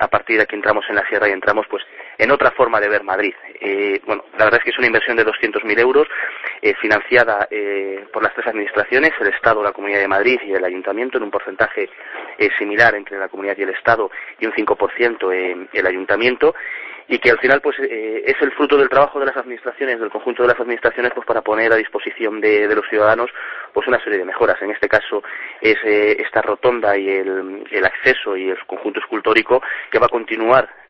a partir de aquí entramos en la sierra y entramos pues en otra forma de ver Madrid. Bueno, la verdad es que es una inversión de 200.000 euros financiada por las tres administraciones, el Estado, la Comunidad de Madrid y el Ayuntamiento, en un porcentaje similar entre la Comunidad y el Estado y un 5% el Ayuntamiento, y que al final pues es el fruto del trabajo de las administraciones, del conjunto de las administraciones, pues para poner a disposición de los ciudadanos pues una serie de mejoras. En este caso es esta rotonda y el acceso y el conjunto escultórico, que va a continuar